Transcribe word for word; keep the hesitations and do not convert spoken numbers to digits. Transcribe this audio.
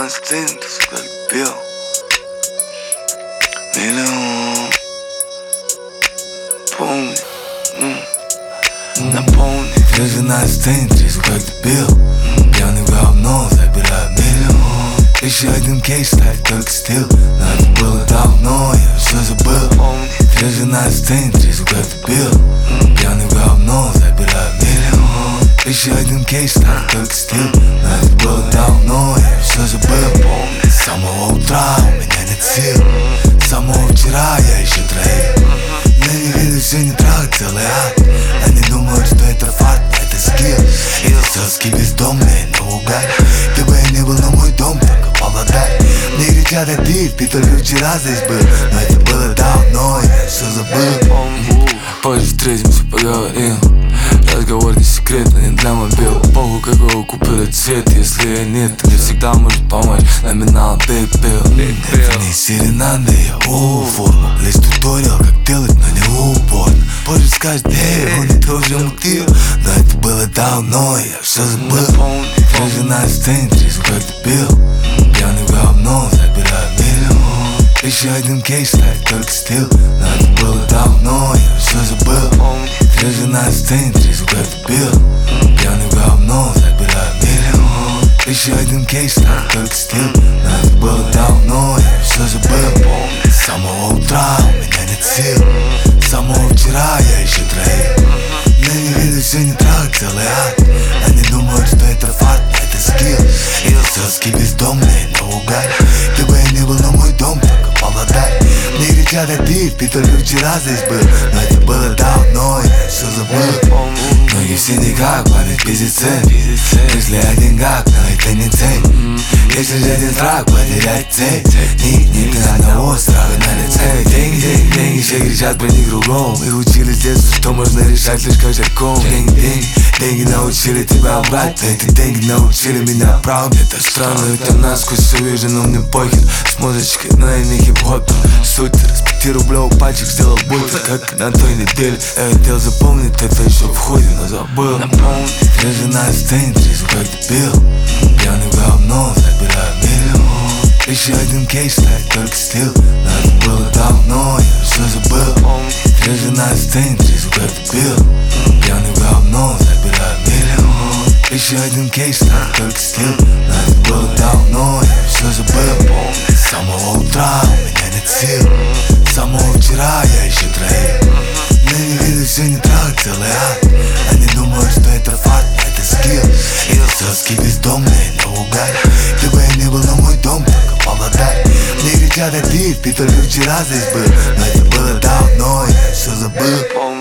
на сцене, ты как пел миллион. Помни, напомни. Ты же на сцене, трясу как ты пел. Пьяный в говно, забираю миллион. Еще один кейс, ставь только стил. Но это было давно, я все забыл. Помни. Ты же на сцене, трясу как ты пел. Пьяный в говно, забираю миллион. Еще один кейс, ставь только стил. Но это было давно, я все забыл. Помни. С самого утра у меня нет сил. С самого вчера я еще троих. На них виду все не трахать, целый ад. Они думают, что это факт, это скилл. Эти соски бездомные, но угар. Ты бы и не был, но мой дом только Павлодар. Мне кричат, а ты, ты только вчера здесь был. Но это было давно, я все забыл. Позже встретимся, поговорим. Разговор не секретный, не для мобил. Похуй какого купили цвет, если я нет, ты всегда может помочь. Номинал Big Bill. Это не серенады, я у форму. Лишь туториал, как делать, но не упорно. Позже скажешь, эй, он не тоже мутил. Но это было давно, я все забыл. Ты же на сцене, трясу как ты пел. Пьяный в говно, забираю миллион. Еще один кейс, ставь только стил. Но это было давно, я все забыл. Ты же на сцене, трясу как ты пел. Пьяный в говно, забираю миллион. Еще один кейс, ставь только стил. Но это было давно, я все забыл. С самого утра у меня нет сил. С самого вчера я еще троих. На них виду все не трахать, целый ад. Они думают, что это факт, это скилл. Эти соски бездомные, но угар. Ты бы и не был, но мой дом только Павлодар. Мне кричат, а ты, ты только вчера здесь был. Но это было давно, я все забыл. Многие все никак, память пиздец. Мысли о деньгах, но это не цель. Если же один страх, потерять цель. Ник, ник, ни одного страха на лице. Деньги, деньги, деньги, все кричат про них кругом. Их учили с детства, что можно решать лишь кошельком. Деньги, деньги, деньги научили тебя брать. Но эти деньги научили меня правде. Это странно, ведь я насквозь все вижу, но мне похер. С музычкой, но я не хип-хоп. Суть, раз пятирублевый пальчик сделал будто как на той неделе. Я хотел запомнить это еще в ходе, но забыл. Ты же на сцене, трясу как ты пел. Пьяный в говно, забираю миллион. Еще один кейс, ставь только стил. Но это было давно, я все забыл. Ты же на сцене, трясу как ты пел. Пьяный в говно, забираю миллион. Еще один кейс, ставь только стил. Но это было давно, я все забыл. С самого утра у меня нет сил. С самого вчера я еще троих. На них виду все не трахать, целый ад. Они думают, что это факт, это скилл. Эти соски бездомные, но угар. Ты бы и не был, но мой дом только Павлодар. Мне кричат, а ты, ты только вчера здесь был. Но это было давно, я все забыл.